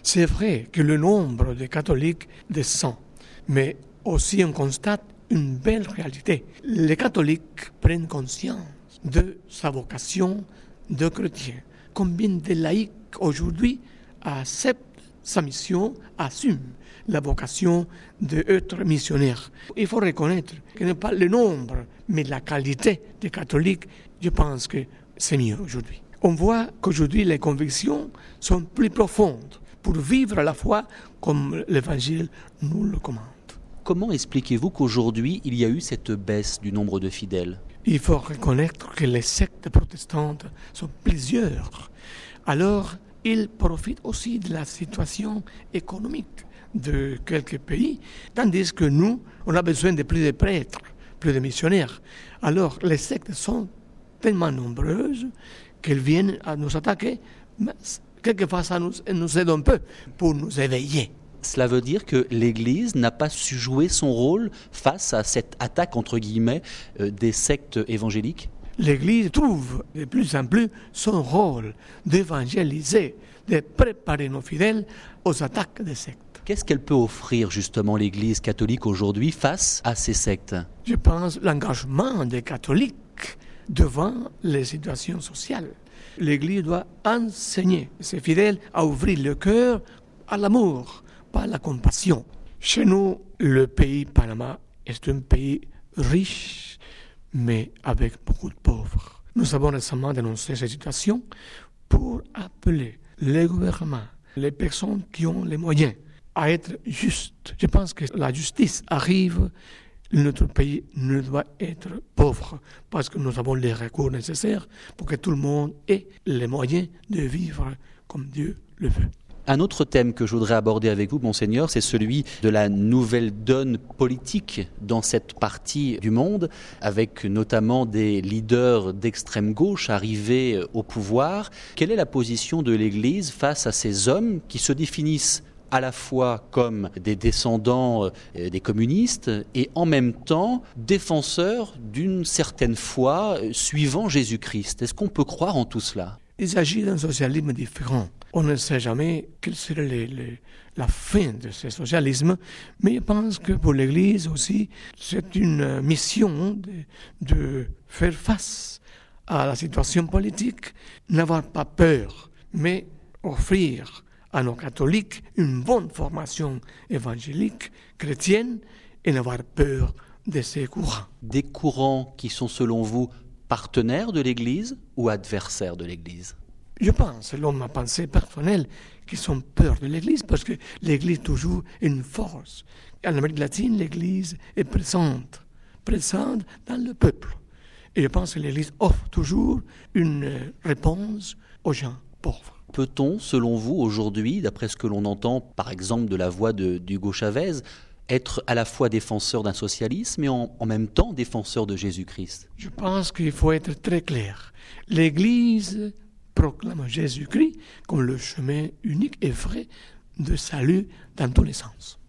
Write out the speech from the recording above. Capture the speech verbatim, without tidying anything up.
C'est vrai que le nombre de catholiques descend, mais aussi on constate une belle réalité. Les catholiques prennent conscience de sa vocation de chrétien. Combien de laïcs aujourd'hui acceptent sa mission, assument la vocation d'être missionnaire. Il faut reconnaître que ce n'est pas le nombre, mais la qualité des catholiques, je pense que c'est mieux aujourd'hui. On voit qu'aujourd'hui les convictions sont plus profondes pour vivre la foi comme l'Évangile nous le commande. Comment expliquez-vous qu'aujourd'hui il y a eu cette baisse du nombre de fidèles ? Il faut reconnaître que les sectes protestantes sont plusieurs. Alors, ils profitent aussi de la situation économique de quelques pays, tandis que nous, on a besoin de plus de prêtres, plus de missionnaires. Alors, les sectes sont tellement nombreuses qu'elles viennent à nous attaquer, mais quelquefois ça nous, nous aide un peu pour nous éveiller. Cela veut dire que l'Église n'a pas su jouer son rôle face à cette attaque, entre guillemets, euh, des sectes évangéliques ? L'Église trouve de plus en plus son rôle d'évangéliser, de préparer nos fidèles aux attaques des sectes. Qu'est-ce qu'elle peut offrir justement l'Église catholique aujourd'hui face à ces sectes ? Je pense l'engagement des catholiques devant les situations sociales. L'Église doit enseigner ses fidèles à ouvrir le cœur à l'amour, pas à la compassion. Chez nous, le pays Panama est un pays riche, mais avec beaucoup de pauvres. Nous avons récemment dénoncé cette situation pour appeler les gouvernements, les personnes qui ont les moyens, à être justes. Je pense que la justice arrive, notre pays ne doit être pauvre, parce que nous avons les recours nécessaires pour que tout le monde ait les moyens de vivre comme Dieu le veut. Un autre thème que je voudrais aborder avec vous, Monseigneur, c'est celui de la nouvelle donne politique dans cette partie du monde, avec notamment des leaders d'extrême gauche arrivés au pouvoir. Quelle est la position de l'Église face à ces hommes qui se définissent à la fois comme des descendants des communistes et en même temps défenseurs d'une certaine foi suivant Jésus-Christ ? Est-ce qu'on peut croire en tout cela ? Il s'agit d'un socialisme différent. On ne sait jamais quelle serait les, les, la fin de ce socialisme, mais je pense que pour l'Église aussi, c'est une mission de, de faire face à la situation politique, n'avoir pas peur, mais offrir à nos catholiques une bonne formation évangélique, chrétienne, et n'avoir peur de ces courants. Des courants qui sont selon vous partenaires de l'Église ou adversaires de l'Église ? Je pense, selon ma pensée personnelle, qu'ils sont peur de l'Église parce que l'Église toujours est une force. En Amérique latine, l'Église est présente, présente dans le peuple. Et je pense que l'Église offre toujours une réponse aux gens pauvres. Peut-on, selon vous, aujourd'hui, d'après ce que l'on entend, par exemple, de la voix de, d'Hugo Chavez, être à la fois défenseur d'un socialisme et en, en même temps défenseur de Jésus-Christ ? Je pense qu'il faut être très clair. L'Église proclame Jésus-Christ comme le chemin unique et vrai de salut dans tous les sens.